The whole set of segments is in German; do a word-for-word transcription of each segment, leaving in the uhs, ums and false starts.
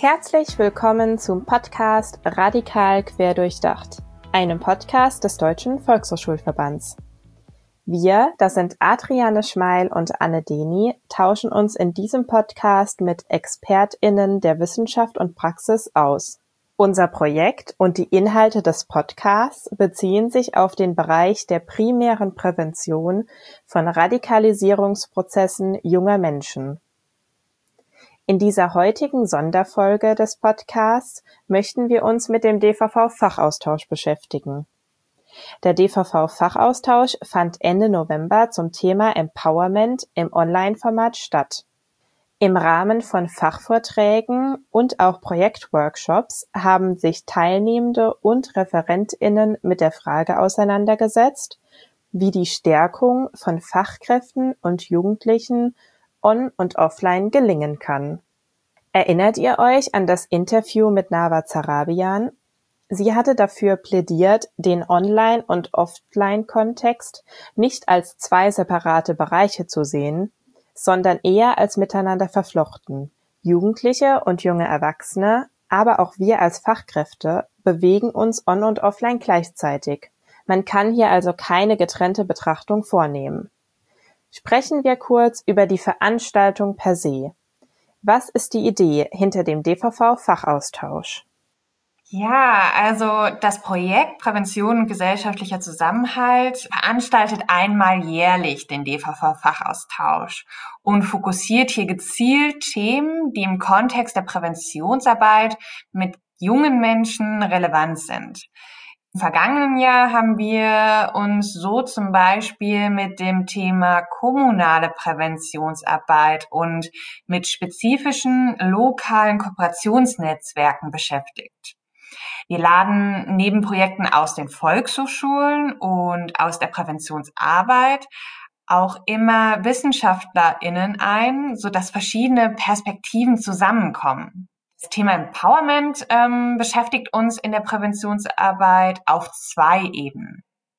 Herzlich willkommen zum Podcast Radikal Querdurchdacht, einem Podcast des Deutschen Volkshochschulverbands. Wir, das sind Adriane Schmeil und Anne Deni, tauschen uns in diesem Podcast mit ExpertInnen der Wissenschaft und Praxis aus. Unser Projekt und die Inhalte des Podcasts beziehen sich auf den Bereich der primären Prävention von Radikalisierungsprozessen junger Menschen. In dieser heutigen Sonderfolge des Podcasts möchten wir uns mit dem D V V-Fachaustausch beschäftigen. Der D V V-Fachaustausch fand Ende November zum Thema Empowerment im Online-Format statt. Im Rahmen von Fachvorträgen und auch Projektworkshops haben sich Teilnehmende und ReferentInnen mit der Frage auseinandergesetzt, wie die Stärkung von Fachkräften und Jugendlichen on- und offline gelingen kann. Erinnert ihr euch an das Interview mit Nawa Zarabian? Sie hatte dafür plädiert, den Online- und Offline-Kontext nicht als zwei separate Bereiche zu sehen, sondern eher als miteinander verflochten. Jugendliche und junge Erwachsene, aber auch wir als Fachkräfte bewegen uns on- und offline gleichzeitig. Man kann hier also keine getrennte Betrachtung vornehmen. Sprechen wir kurz über die Veranstaltung per se. Was ist die Idee hinter dem D V V-Fachaustausch? Ja, also das Projekt Prävention und gesellschaftlicher Zusammenhalt veranstaltet einmal jährlich den D V V-Fachaustausch und fokussiert hier gezielt Themen, die im Kontext der Präventionsarbeit mit jungen Menschen relevant sind. Im vergangenen Jahr haben wir uns so zum Beispiel mit dem Thema kommunale Präventionsarbeit und mit spezifischen lokalen Kooperationsnetzwerken beschäftigt. Wir laden neben Projekten aus den Volkshochschulen und aus der Präventionsarbeit auch immer WissenschaftlerInnen ein, sodass verschiedene Perspektiven zusammenkommen. Das Thema Empowerment ähm, beschäftigt uns in der Präventionsarbeit auf zwei Ebenen.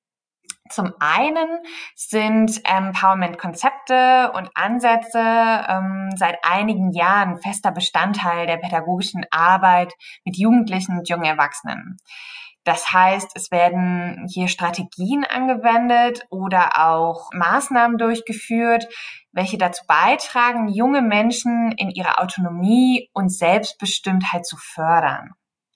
Zum einen sind Empowerment-Konzepte und Ansätze ähm, seit einigen Jahren fester Bestandteil der pädagogischen Arbeit mit Jugendlichen und jungen Erwachsenen. Das heißt, es werden hier Strategien angewendet oder auch Maßnahmen durchgeführt, welche dazu beitragen, junge Menschen in ihrer Autonomie und Selbstbestimmtheit zu fördern.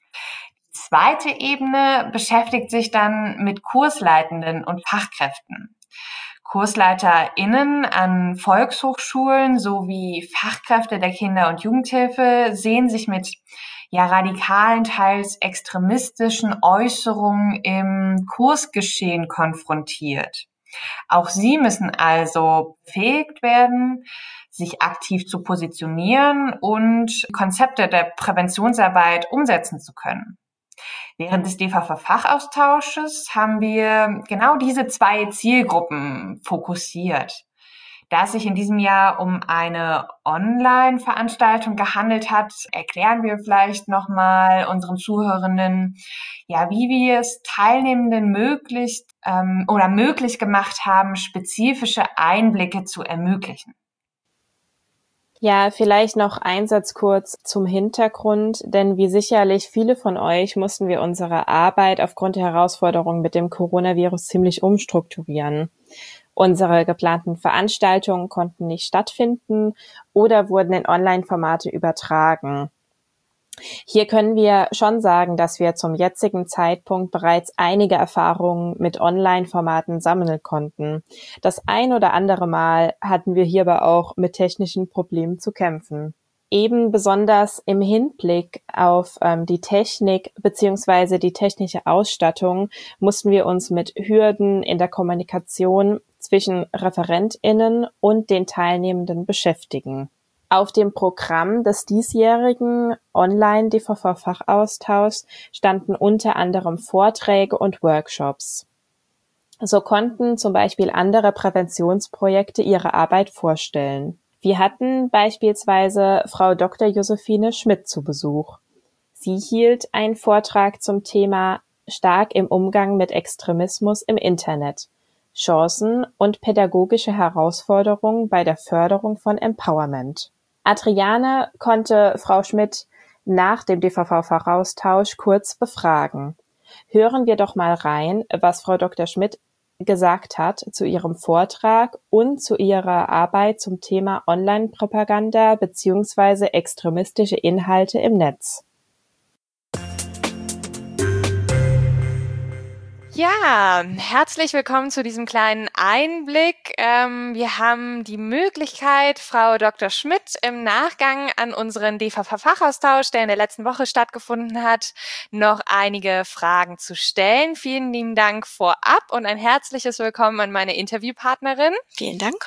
Die zweite Ebene beschäftigt sich dann mit Kursleitenden und Fachkräften. KursleiterInnen an Volkshochschulen sowie Fachkräfte der Kinder- und Jugendhilfe sehen sich mit ja radikalen, teils extremistischen Äußerungen im Kursgeschehen konfrontiert. Auch sie müssen also befähigt werden, sich aktiv zu positionieren und Konzepte der Präventionsarbeit umsetzen zu können. Während des D V V-Fachaustausches haben wir genau diese zwei Zielgruppen fokussiert. Da es sich in diesem Jahr um eine Online-Veranstaltung gehandelt hat, erklären wir vielleicht nochmal unseren Zuhörenden, ja, wie wir es Teilnehmenden möglich ähm, oder möglich gemacht haben, spezifische Einblicke zu ermöglichen. Ja, vielleicht noch ein Satz kurz zum Hintergrund, denn wie sicherlich viele von euch mussten wir unsere Arbeit aufgrund der Herausforderungen mit dem Coronavirus ziemlich umstrukturieren. Unsere geplanten Veranstaltungen konnten nicht stattfinden oder wurden in Online-Formate übertragen. Hier können wir schon sagen, dass wir zum jetzigen Zeitpunkt bereits einige Erfahrungen mit Online-Formaten sammeln konnten. Das ein oder andere Mal hatten wir hierbei auch mit technischen Problemen zu kämpfen. Eben besonders im Hinblick auf ähm, die Technik beziehungsweise die technische Ausstattung mussten wir uns mit Hürden in der Kommunikation zwischen ReferentInnen und den Teilnehmenden beschäftigen. Auf dem Programm des diesjährigen Online-D V V-Fachaustauschs standen unter anderem Vorträge und Workshops. So konnten zum Beispiel andere Präventionsprojekte ihre Arbeit vorstellen. Wir hatten beispielsweise Frau Doktor Josephine Schmidt zu Besuch. Sie hielt einen Vortrag zum Thema Stark im Umgang mit Extremismus im Internet, Chancen und pädagogische Herausforderungen bei der Förderung von Empowerment. Adriane konnte Frau Schmidt nach dem D V V-Fachaustausch kurz befragen. Hören wir doch mal rein, was Frau Doktor Schmidt gesagt hat zu ihrem Vortrag und zu ihrer Arbeit zum Thema Online-Propaganda bzw. extremistische Inhalte im Netz. Ja, herzlich willkommen zu diesem kleinen Einblick. Ähm, wir haben die Möglichkeit, Frau Doktor Schmidt im Nachgang an unseren D V V-Fachaustausch, der in der letzten Woche stattgefunden hat, noch einige Fragen zu stellen. Vielen lieben Dank vorab und ein herzliches Willkommen an meine Interviewpartnerin. Vielen Dank.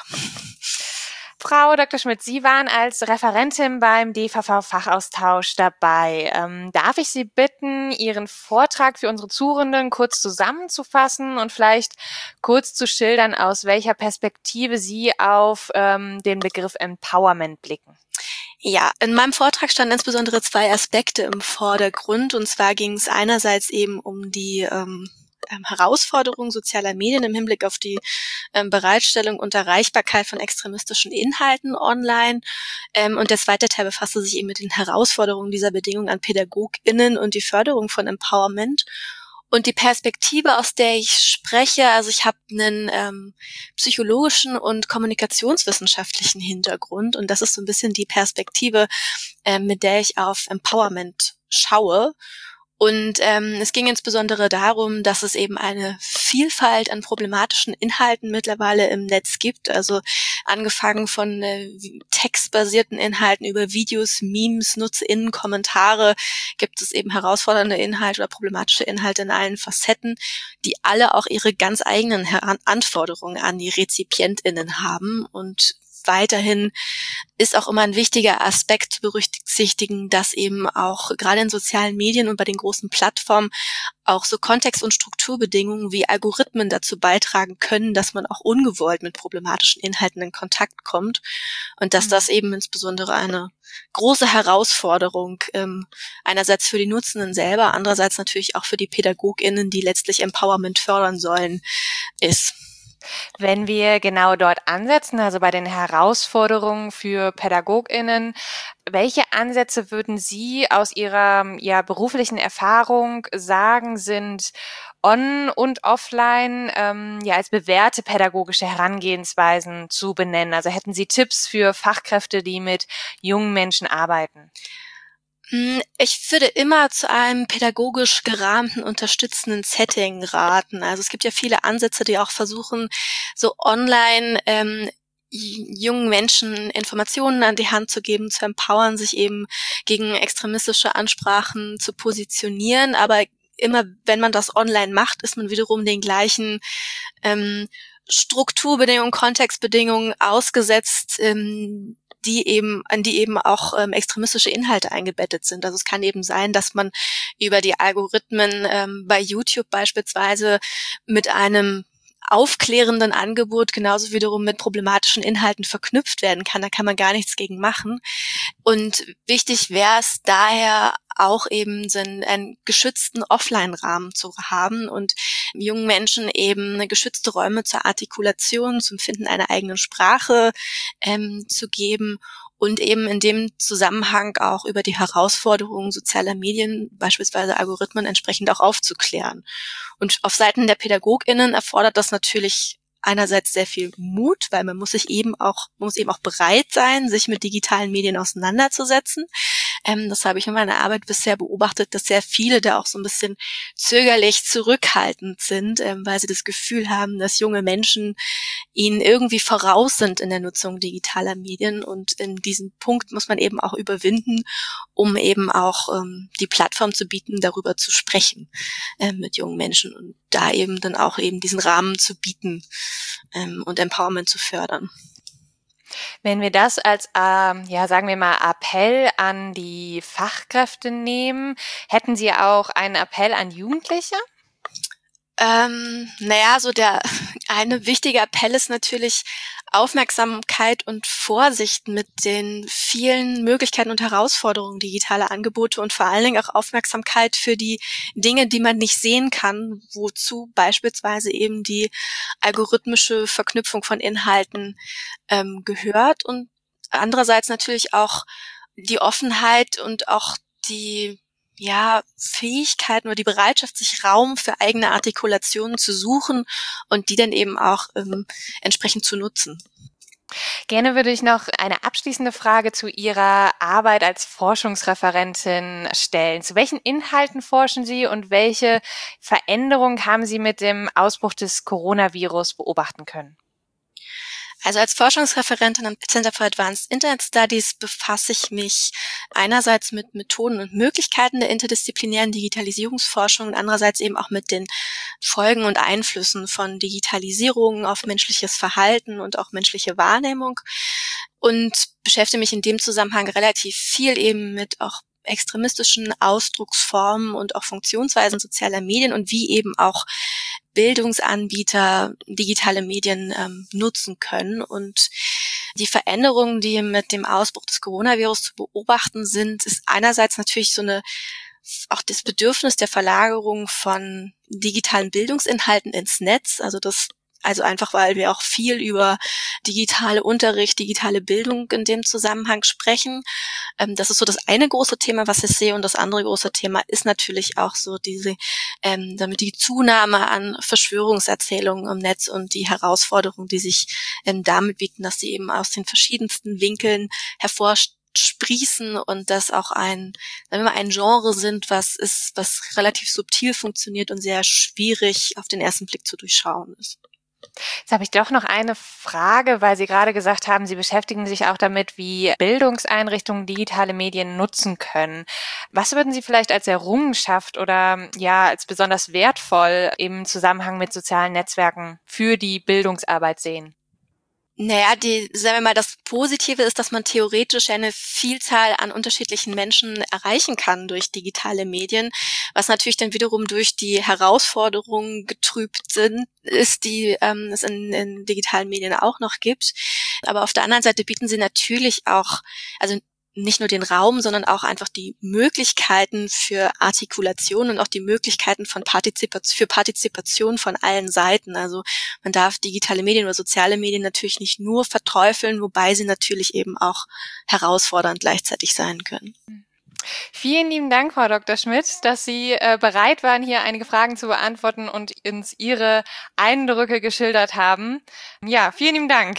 Frau Doktor Schmidt, Sie waren als Referentin beim D V V-Fachaustausch dabei. Ähm, darf ich Sie bitten, Ihren Vortrag für unsere Zuhörenden kurz zusammenzufassen und vielleicht kurz zu schildern, aus welcher Perspektive Sie auf ähm, den Begriff Empowerment blicken? Ja, in meinem Vortrag standen insbesondere zwei Aspekte im Vordergrund. Und zwar ging es einerseits eben um die ähm, Herausforderungen sozialer Medien im Hinblick auf die ähm, Bereitstellung und Erreichbarkeit von extremistischen Inhalten online. Ähm, und der zweite Teil befasste sich eben mit den Herausforderungen dieser Bedingungen an PädagogInnen und die Förderung von Empowerment. Und die Perspektive, aus der ich spreche, also ich habe einen ähm, psychologischen und kommunikationswissenschaftlichen Hintergrund und das ist so ein bisschen die Perspektive, äh, mit der ich auf Empowerment schaue. Und ähm, es ging insbesondere darum, dass es eben eine Vielfalt an problematischen Inhalten mittlerweile im Netz gibt. Also angefangen von äh, textbasierten Inhalten über Videos, Memes, NutzerInnen, Kommentare gibt es eben herausfordernde Inhalte oder problematische Inhalte in allen Facetten, die alle auch ihre ganz eigenen Her- Anforderungen an die RezipientInnen haben. Und weiterhin ist auch immer ein wichtiger Aspekt zu berücksichtigen, dass eben auch gerade in sozialen Medien und bei den großen Plattformen auch so Kontext- und Strukturbedingungen wie Algorithmen dazu beitragen können, dass man auch ungewollt mit problematischen Inhalten in Kontakt kommt und dass das eben insbesondere eine große Herausforderung ähm, einerseits für die Nutzenden selber, andererseits natürlich auch für die PädagogInnen, die letztlich Empowerment fördern sollen, ist. Wenn wir genau dort ansetzen, also bei den Herausforderungen für PädagogInnen, welche Ansätze würden Sie aus Ihrer ja, beruflichen Erfahrung sagen, sind on- und offline ähm, ja als bewährte pädagogische Herangehensweisen zu benennen? Also hätten Sie Tipps für Fachkräfte, die mit jungen Menschen arbeiten? Ich würde immer zu einem pädagogisch gerahmten, unterstützenden Setting raten. Also es gibt ja viele Ansätze, die auch versuchen, so online ähm, jungen Menschen Informationen an die Hand zu geben, zu empowern, sich eben gegen extremistische Ansprachen zu positionieren. Aber immer, wenn man das online macht, ist man wiederum den gleichen ähm, Strukturbedingungen, Kontextbedingungen ausgesetzt, ähm, die eben, an die eben auch ähm, extremistische Inhalte eingebettet sind. Also es kann eben sein, dass man über die Algorithmen ähm, bei YouTube beispielsweise mit einem aufklärenden Angebot genauso wiederum mit problematischen Inhalten verknüpft werden kann. Da kann man gar nichts gegen machen. Und wichtig wäre es daher auch eben so einen, einen geschützten Offline-Rahmen zu haben und jungen Menschen eben geschützte Räume zur Artikulation, zum Finden einer eigenen Sprache ähm, zu geben und eben in dem Zusammenhang auch über die Herausforderungen sozialer Medien, beispielsweise Algorithmen, entsprechend auch aufzuklären. Und auf Seiten der PädagogInnen erfordert das natürlich einerseits sehr viel Mut, weil man muss sich eben auch, man muss eben auch bereit sein, sich mit digitalen Medien auseinanderzusetzen. Ähm, das habe ich in meiner Arbeit bisher beobachtet, dass sehr viele da auch so ein bisschen zögerlich zurückhaltend sind, ähm, weil sie das Gefühl haben, dass junge Menschen ihnen irgendwie voraus sind in der Nutzung digitaler Medien. Und in diesem Punkt muss man eben auch überwinden, um eben auch ähm, die Plattform zu bieten, darüber zu sprechen äh, mit jungen Menschen und da eben dann auch eben diesen Rahmen zu bieten ähm, und Empowerment zu fördern. Wenn wir das als, ähm, ja, sagen wir mal, Appell an die Fachkräfte nehmen, hätten Sie auch einen Appell an Jugendliche? Ähm, naja, so der eine wichtige Appell ist natürlich Aufmerksamkeit und Vorsicht mit den vielen Möglichkeiten und Herausforderungen digitaler Angebote und vor allen Dingen auch Aufmerksamkeit für die Dinge, die man nicht sehen kann, wozu beispielsweise eben die algorithmische Verknüpfung von Inhalten ähm, gehört und andererseits natürlich auch die Offenheit und auch die ja, Fähigkeiten oder die Bereitschaft, sich Raum für eigene Artikulationen zu suchen und die dann eben auch ähm, entsprechend zu nutzen. Gerne würde ich noch eine abschließende Frage zu Ihrer Arbeit als Forschungsreferentin stellen. Zu welchen Inhalten forschen Sie und welche Veränderungen haben Sie mit dem Ausbruch des Coronavirus beobachten können? Also als Forschungsreferentin am Center for Advanced Internet Studies befasse ich mich einerseits mit Methoden und Möglichkeiten der interdisziplinären Digitalisierungsforschung und andererseits eben auch mit den Folgen und Einflüssen von Digitalisierung auf menschliches Verhalten und auch menschliche Wahrnehmung und beschäftige mich in dem Zusammenhang relativ viel eben mit auch extremistischen Ausdrucksformen und auch Funktionsweisen sozialer Medien und wie eben auch Bildungsanbieter digitale Medien ähm, nutzen können. Und die Veränderungen, die mit dem Ausbruch des Coronavirus zu beobachten sind, ist einerseits natürlich so eine auch das Bedürfnis der Verlagerung von digitalen Bildungsinhalten ins Netz, also das Also einfach, weil wir auch viel über digitale Unterricht, digitale Bildung in dem Zusammenhang sprechen. Ähm, das ist so das eine große Thema, was ich sehe. Und das andere große Thema ist natürlich auch so diese, ähm, damit die Zunahme an Verschwörungserzählungen im Netz und die Herausforderungen, die sich ähm, damit bieten, dass sie eben aus den verschiedensten Winkeln hervorsprießen und das auch ein, sagen wir mal, ein Genre sind, was ist, was relativ subtil funktioniert und sehr schwierig auf den ersten Blick zu durchschauen ist. Jetzt habe ich doch noch eine Frage, weil Sie gerade gesagt haben, Sie beschäftigen sich auch damit, wie Bildungseinrichtungen digitale Medien nutzen können. Was würden Sie vielleicht als Errungenschaft oder ja als besonders wertvoll im Zusammenhang mit sozialen Netzwerken für die Bildungsarbeit sehen? Naja, die, sagen wir mal, das Positive ist, dass man theoretisch eine Vielzahl an unterschiedlichen Menschen erreichen kann durch digitale Medien, was natürlich dann wiederum durch die Herausforderungen getrübt sind, ist, die ähm, es in, in digitalen Medien auch noch gibt. Aber auf der anderen Seite bieten sie natürlich auch, also nicht nur den Raum, sondern auch einfach die Möglichkeiten für Artikulation und auch die Möglichkeiten von Partizipation, für Partizipation von allen Seiten. Also man darf digitale Medien oder soziale Medien natürlich nicht nur verteufeln, wobei sie natürlich eben auch herausfordernd gleichzeitig sein können. Vielen lieben Dank, Frau Doktor Schmidt, dass Sie äh, bereit waren, hier einige Fragen zu beantworten und uns Ihre Eindrücke geschildert haben. Ja, vielen lieben Dank.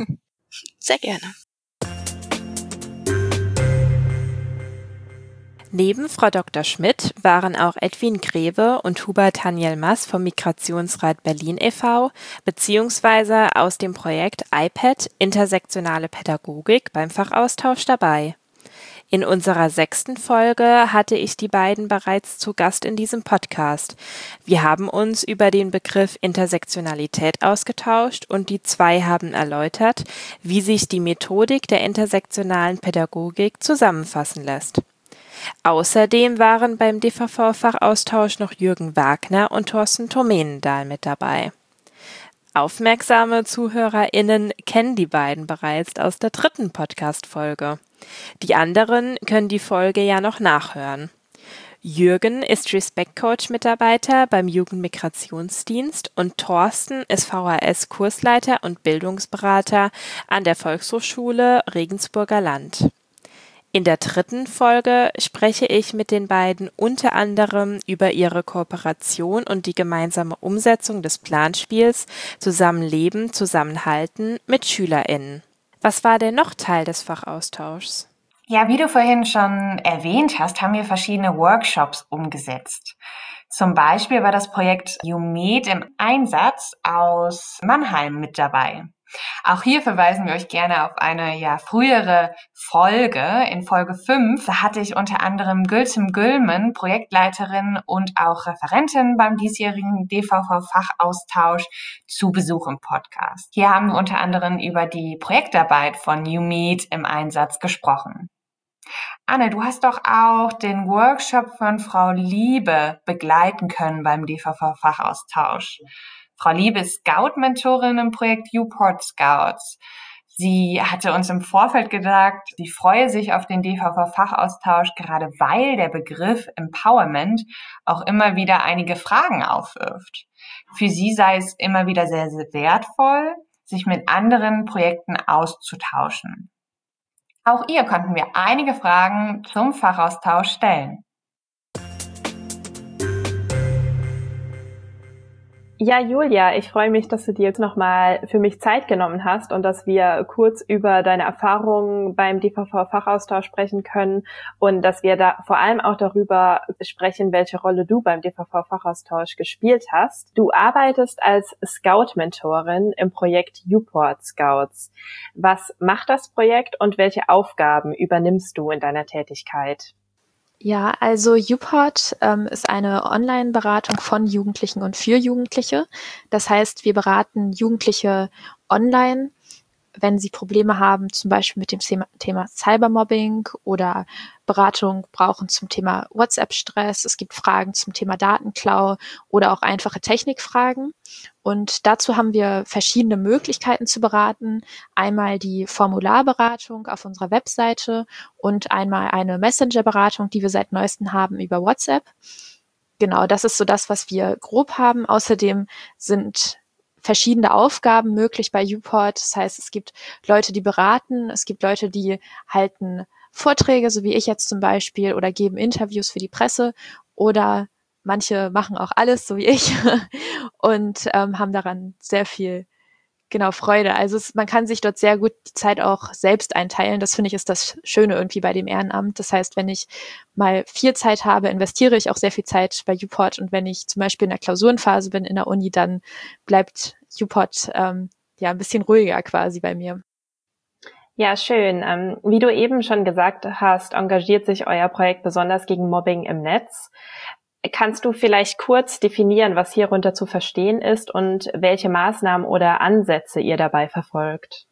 Sehr gerne. Neben Frau Doktor Schmidt waren auch Edwin Greve und Hubert Haniel-Mass vom Migrationsrat Berlin e V beziehungsweise aus dem Projekt iPad Intersektionale Pädagogik beim Fachaustausch dabei. In unserer sechsten Folge hatte ich die beiden bereits zu Gast in diesem Podcast. Wir haben uns über den Begriff Intersektionalität ausgetauscht und die zwei haben erläutert, wie sich die Methodik der intersektionalen Pädagogik zusammenfassen lässt. Außerdem waren beim D V V-Fachaustausch noch Jürgen Wagner und Thorsten Turmenendahl mit dabei. Aufmerksame ZuhörerInnen kennen die beiden bereits aus der dritten Podcast-Folge. Die anderen können die Folge ja noch nachhören. Jürgen ist Respect-Coach-Mitarbeiter beim Jugendmigrationsdienst und Thorsten ist V H S-Kursleiter und Bildungsberater an der Volkshochschule Regensburger Land. In der dritten Folge spreche ich mit den beiden unter anderem über ihre Kooperation und die gemeinsame Umsetzung des Planspiels Zusammenleben, Zusammenhalten mit SchülerInnen. Was war denn noch Teil des Fachaustauschs? Ja, wie du vorhin schon erwähnt hast, haben wir verschiedene Workshops umgesetzt. Zum Beispiel war das Projekt YouMeet im Einsatz aus Mannheim mit dabei. Auch hier verweisen wir euch gerne auf eine ja frühere Folge, in Folge fünf. Da hatte ich unter anderem Gülsüm Gülmen, Projektleiterin und auch Referentin beim diesjährigen D V V-Fachaustausch, zu Besuch im Podcast. Hier haben wir unter anderem über die Projektarbeit von YouMeet im Einsatz gesprochen. Anne, du hast doch auch den Workshop von Frau Liebe begleiten können beim D V V-Fachaustausch. Frau Liebe ist Scout-Mentorin im Projekt YouPort Scouts. Sie hatte uns im Vorfeld gesagt, sie freue sich auf den D V V-Fachaustausch, gerade weil der Begriff Empowerment auch immer wieder einige Fragen aufwirft. Für sie sei es immer wieder sehr, sehr wertvoll, sich mit anderen Projekten auszutauschen. Auch ihr konnten wir einige Fragen zum Fachaustausch stellen. Ja, Julia, ich freue mich, dass du dir jetzt nochmal für mich Zeit genommen hast und dass wir kurz über deine Erfahrungen beim D V V-Fachaustausch sprechen können und dass wir da vor allem auch darüber sprechen, welche Rolle du beim D V V-Fachaustausch gespielt hast. Du arbeitest als Scout-Mentorin im Projekt Uport Scouts. Was macht das Projekt und welche Aufgaben übernimmst du in deiner Tätigkeit? Ja, also Uport ähm, ist eine Online-Beratung von Jugendlichen und für Jugendliche. Das heißt, wir beraten Jugendliche online, wenn sie Probleme haben, zum Beispiel mit dem Thema, Thema Cybermobbing oder Beratung brauchen zum Thema WhatsApp-Stress. Es gibt Fragen zum Thema Datenklau oder auch einfache Technikfragen. Und dazu haben wir verschiedene Möglichkeiten zu beraten. Einmal die Formularberatung auf unserer Webseite und einmal eine Messenger-Beratung, die wir seit neuestem haben über WhatsApp. Genau, das ist so das, was wir grob haben. Außerdem sind verschiedene Aufgaben möglich bei Uport. Das heißt, es gibt Leute, die beraten, es gibt Leute, die halten Vorträge, so wie ich jetzt zum Beispiel, oder geben Interviews für die Presse, oder manche machen auch alles, so wie ich, und ähm, haben daran sehr viel, genau, Freude. Also es, man kann sich dort sehr gut die Zeit auch selbst einteilen. Das finde ich ist das Schöne irgendwie bei dem Ehrenamt. Das heißt, wenn ich mal viel Zeit habe, investiere ich auch sehr viel Zeit bei Uport. Und wenn ich zum Beispiel in der Klausurenphase bin in der Uni, dann bleibt Uport ähm, ja ein bisschen ruhiger quasi bei mir. Ja, schön. Ähm, wie du eben schon gesagt hast, engagiert sich euer Projekt besonders gegen Mobbing im Netz. Kannst du vielleicht kurz definieren, was hierunter zu verstehen ist und welche Maßnahmen oder Ansätze ihr dabei verfolgt?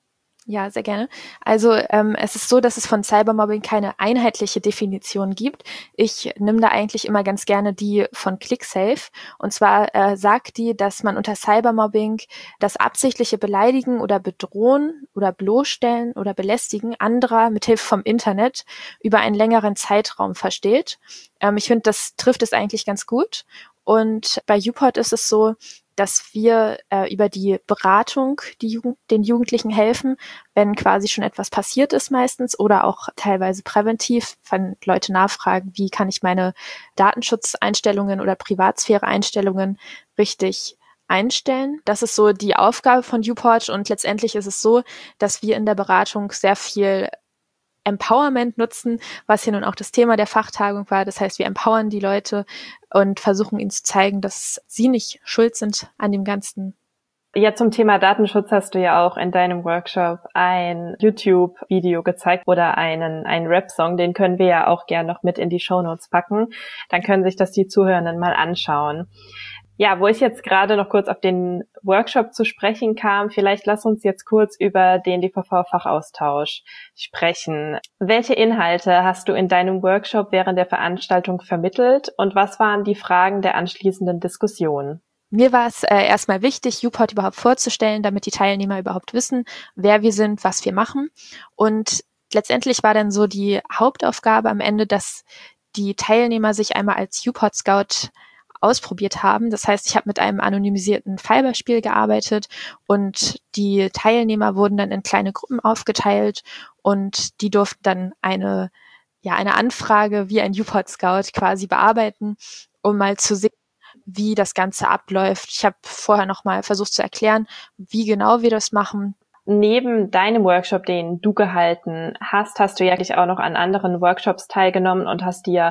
Ja, sehr gerne. Also ähm, es ist so, dass es von Cybermobbing keine einheitliche Definition gibt. Ich nehme da eigentlich immer ganz gerne die von ClickSafe. Und zwar äh, sagt die, dass man unter Cybermobbing das absichtliche Beleidigen oder Bedrohen oder bloßstellen oder Belästigen anderer mithilfe vom Internet über einen längeren Zeitraum versteht. Ähm, ich finde, das trifft es eigentlich ganz gut. Und bei Uport ist es so, dass wir äh, über die Beratung die Jugend, den Jugendlichen helfen, wenn quasi schon etwas passiert ist meistens oder auch teilweise präventiv, wenn Leute nachfragen, wie kann ich meine Datenschutzeinstellungen oder Privatsphäre-Einstellungen richtig einstellen. Das ist so die Aufgabe von Uport und letztendlich ist es so, dass wir in der Beratung sehr viel Empowerment nutzen, was hier nun auch das Thema der Fachtagung war. Das heißt, wir empowern die Leute und versuchen ihnen zu zeigen, dass sie nicht schuld sind an dem Ganzen. Ja, zum Thema Datenschutz hast du ja auch in deinem Workshop ein YouTube-Video gezeigt oder einen, einen Rap-Song, den können wir ja auch gern noch mit in die Shownotes packen. Dann können sich das die Zuhörenden mal anschauen. Ja, wo ich jetzt gerade noch kurz auf den Workshop zu sprechen kam, vielleicht lass uns jetzt kurz über den D V V-Fachaustausch sprechen. Welche Inhalte hast du in deinem Workshop während der Veranstaltung vermittelt und was waren die Fragen der anschließenden Diskussion? Mir war es äh, erstmal wichtig, Uport überhaupt vorzustellen, damit die Teilnehmer überhaupt wissen, wer wir sind, was wir machen. Und letztendlich war dann so die Hauptaufgabe am Ende, dass die Teilnehmer sich einmal als Uport Scout ausprobiert haben. Das heißt, ich habe mit einem anonymisierten Fallbeispiel gearbeitet und die Teilnehmer wurden dann in kleine Gruppen aufgeteilt und die durften dann eine, ja, eine Anfrage wie ein Uport Scout quasi bearbeiten, um mal zu sehen, wie das Ganze abläuft. Ich habe vorher nochmal versucht zu erklären, wie genau wir das machen. Neben deinem Workshop, den du gehalten hast, hast du ja auch noch an anderen Workshops teilgenommen und hast dir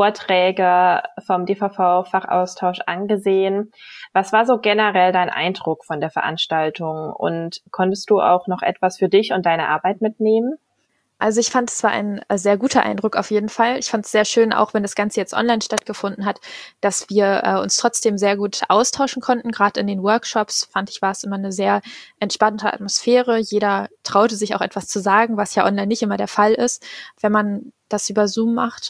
Vorträge vom D V V-Fachaustausch angesehen. Was war so generell dein Eindruck von der Veranstaltung und konntest du auch noch etwas für dich und deine Arbeit mitnehmen? Also ich fand, es war ein sehr guter Eindruck auf jeden Fall. Ich fand es sehr schön, auch wenn das Ganze jetzt online stattgefunden hat, dass wir äh, uns trotzdem sehr gut austauschen konnten. Gerade in den Workshops fand ich, war es immer eine sehr entspannte Atmosphäre. Jeder traute sich auch etwas zu sagen, was ja online nicht immer der Fall ist, wenn man das über Zoom macht.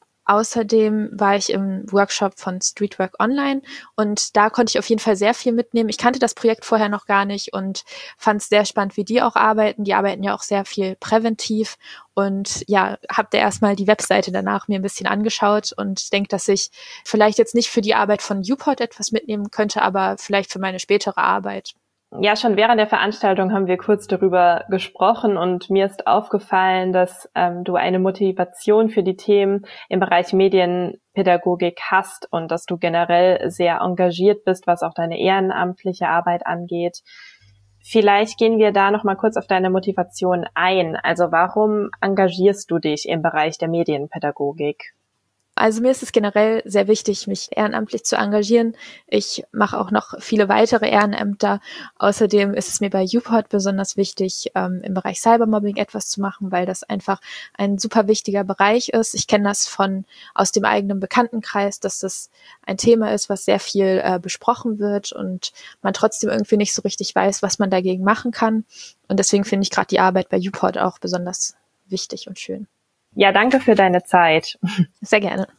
Außerdem war ich im Workshop von Streetwork Online und da konnte ich auf jeden Fall sehr viel mitnehmen. Ich kannte das Projekt vorher noch gar nicht und fand es sehr spannend, wie die auch arbeiten. Die arbeiten ja auch sehr viel präventiv und ja, habe da erstmal die Webseite danach mir ein bisschen angeschaut und denke, dass ich vielleicht jetzt nicht für die Arbeit von Uport etwas mitnehmen könnte, aber vielleicht für meine spätere Arbeit. Ja, schon während der Veranstaltung haben wir kurz darüber gesprochen und mir ist aufgefallen, dass ähm, du eine Motivation für die Themen im Bereich Medienpädagogik hast und dass du generell sehr engagiert bist, was auch deine ehrenamtliche Arbeit angeht. Vielleicht gehen wir da noch mal kurz auf deine Motivation ein. Also warum engagierst du dich im Bereich der Medienpädagogik? Also mir ist es generell sehr wichtig, mich ehrenamtlich zu engagieren. Ich mache auch noch viele weitere Ehrenämter. Außerdem ist es mir bei YouPod besonders wichtig, ähm, im Bereich Cybermobbing etwas zu machen, weil das einfach ein super wichtiger Bereich ist. Ich kenne das von aus dem eigenen Bekanntenkreis, dass das ein Thema ist, was sehr viel äh, besprochen wird und man trotzdem irgendwie nicht so richtig weiß, was man dagegen machen kann. Und deswegen finde ich gerade die Arbeit bei YouPod auch besonders wichtig und schön. Ja, danke für deine Zeit. Sehr gerne.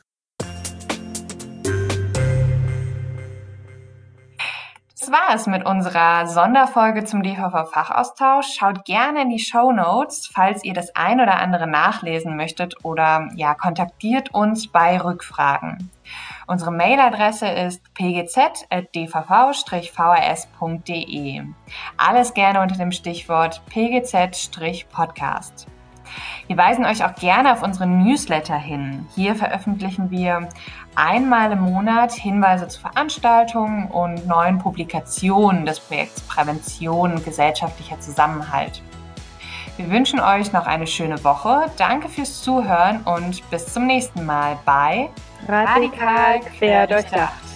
Das war es mit unserer Sonderfolge zum D V V-Fachaustausch. Schaut gerne in die Shownotes, falls ihr das ein oder andere nachlesen möchtet oder ja, kontaktiert uns bei Rückfragen. Unsere Mailadresse ist p g z at d v v v r s punkt d e. Alles gerne unter dem Stichwort p g z Podcast. Wir weisen euch auch gerne auf unseren Newsletter hin. Hier veröffentlichen wir einmal im Monat Hinweise zu Veranstaltungen und neuen Publikationen des Projekts Prävention gesellschaftlicher Zusammenhalt. Wir wünschen euch noch eine schöne Woche. Danke fürs Zuhören und bis zum nächsten Mal bei Radikal quer durchdacht.